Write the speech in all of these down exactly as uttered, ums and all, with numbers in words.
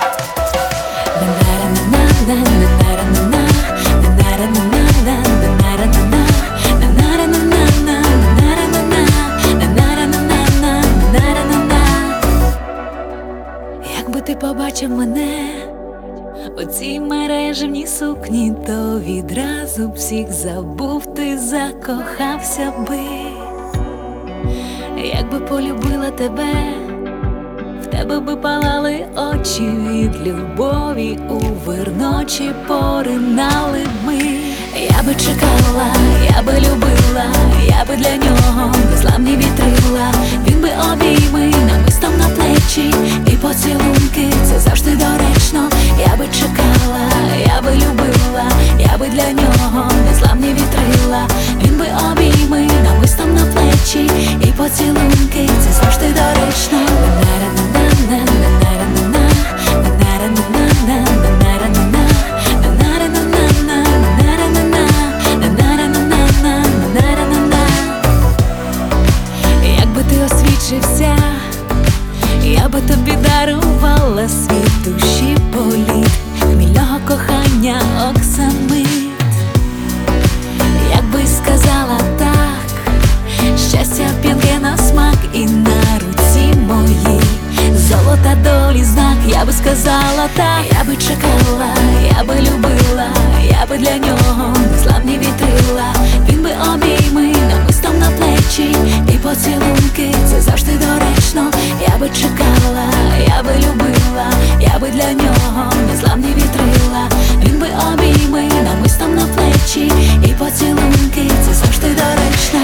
Якби ти побачив мене у цій мережевній сукні, то відразу б всіх забув, ти закохався би. Якби полюбила тебе, в тебе би палали очі від любові, у вирночі поринали б ми. Я би чекала, я би любила, я би для нього незламні вітрила. Він би обійми намистом на плечі і поцілунки, це завжди доречно. Я би чекала, я би любила, я би для нього незламні вітрила. Він би обійми намистом на плечі і поцілунки, це завжди доречно. Я би тобі дарувала світ душі політ, хмільного кохання оксамит. Якби сказала так, щастя п'янке на смак, і на руці моїй золота долі знак. Я би сказала так, я би чекала, я би любила, я би для нього незламні вітрила. Він би обійми намистом на плечі і поцілунки, це завжди доречно. Я би чекала, я би любила, я би для нього незламні вітрила. Він би обійми намистом на плечі і поцілунки, це завжди доречно.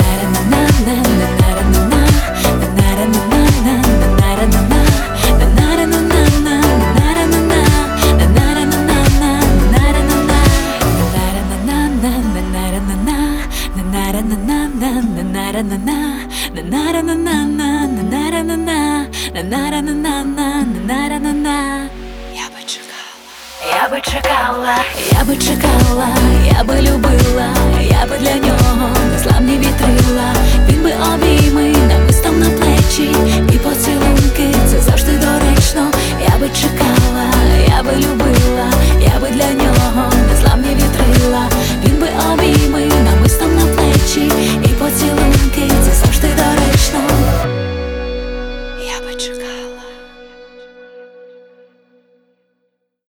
Я би чекала, я би чекала, я би любила, я би для нього незламні вітрила. Він би обійми намистом на плечі і поцілунки, це завжди доречно. Я би чекала, я би любила.